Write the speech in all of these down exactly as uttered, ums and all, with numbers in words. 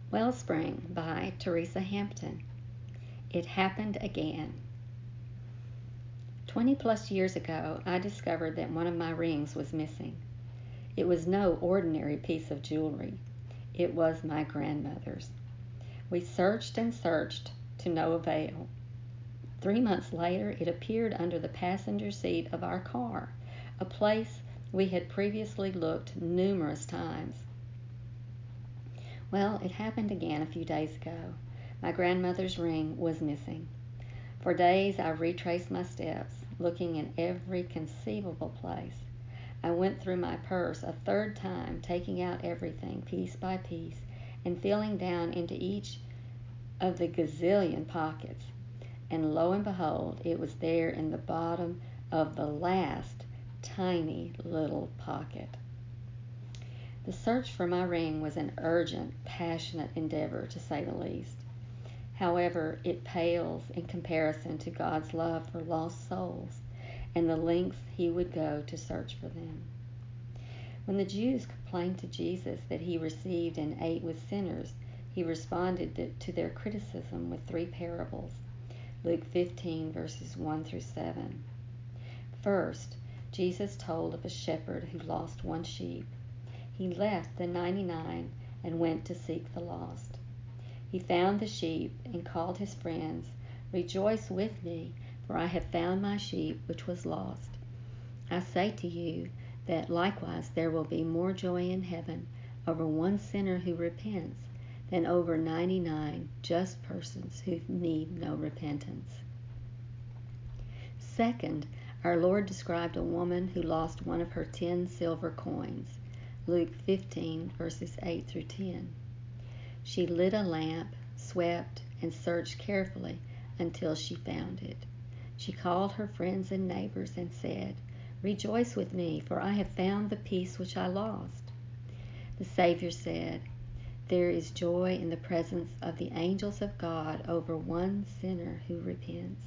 Wellspring by Teresa Hampton. It happened again. Twenty plus years ago, I discovered that one of my rings was missing. It was no ordinary piece of jewelry. It was my grandmother's. We searched and searched to no avail. Three months later, it appeared under the passenger seat of our car, a place we had previously looked numerous times. Well, it happened again a few days ago. My grandmother's ring was missing. For days I retraced my steps, looking in every conceivable place. I went through my purse a third time, taking out everything piece by piece and feeling down into each of the gazillion pockets. And lo and behold, it was there in the bottom of the last tiny little pocket. The search for my ring was an urgent, passionate endeavor, to say the least. However, it pales in comparison to God's love for lost souls and the lengths he would go to search for them. When the Jews complained to Jesus that he received and ate with sinners, he responded to their criticism with three parables. Luke fifteen, verses one through seven. First, Jesus told of a shepherd who lost one sheep. He left the ninety-nine and went to seek the lost. He found the sheep and called his friends, "Rejoice with me, for I have found my sheep which was lost." I say to you that likewise there will be more joy in heaven over one sinner who repents than over ninety-nine just persons who need no repentance. Second, our Lord described a woman who lost one of her ten silver coins. Luke fifteen, verses eight through ten. She lit a lamp, swept, and searched carefully until she found it. She called her friends and neighbors and said, "Rejoice with me, for I have found the piece which I lost." The Savior said, "There is joy in the presence of the angels of God over one sinner who repents."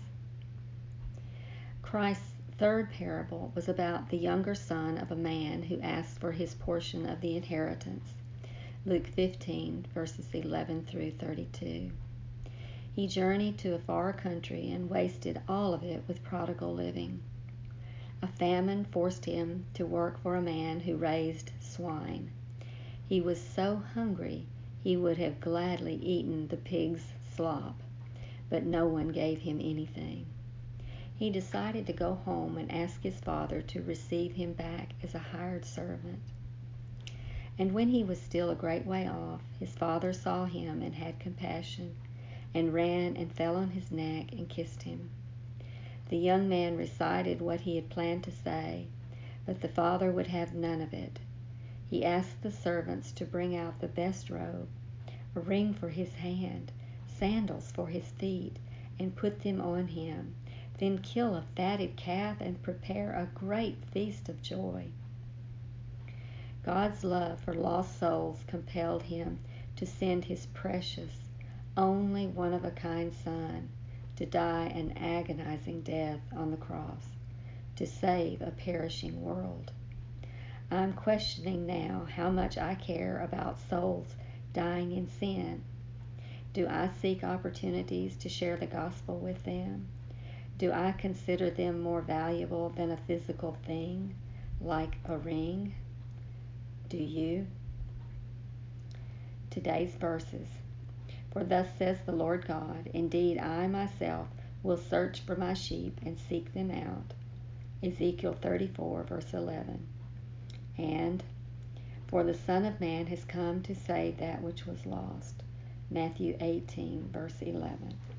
Christ's third parable was about the younger son of a man who asked for his portion of the inheritance. Luke fifteen, verses eleven through thirty-two. He journeyed to a far country and wasted all of it with prodigal living. A famine forced him to work for a man who raised swine. He was so hungry he would have gladly eaten the pig's slop, but no one gave him anything. He decided to go home and ask his father to receive him back as a hired servant. And when he was still a great way off, his father saw him and had compassion, and ran and fell on his neck and kissed him. The young man recited what he had planned to say, but the father would have none of it. He asked the servants to bring out the best robe, a ring for his hand, sandals for his feet, and put them on him, then kill a fatted calf and prepare a great feast of joy. God's love for lost souls compelled him to send his precious, only one-of-a-kind Son to die an agonizing death on the cross to save a perishing world. I'm questioning now how much I care about souls dying in sin. Do I seek opportunities to share the gospel with them? Do I consider them more valuable than a physical thing, like a ring? Do you? Today's verses. For thus says the Lord God, indeed I myself will search for my sheep and seek them out. Ezekiel thirty-four, verse eleven. And, for the Son of Man has come to save that which was lost. Matthew eighteen, verse eleven.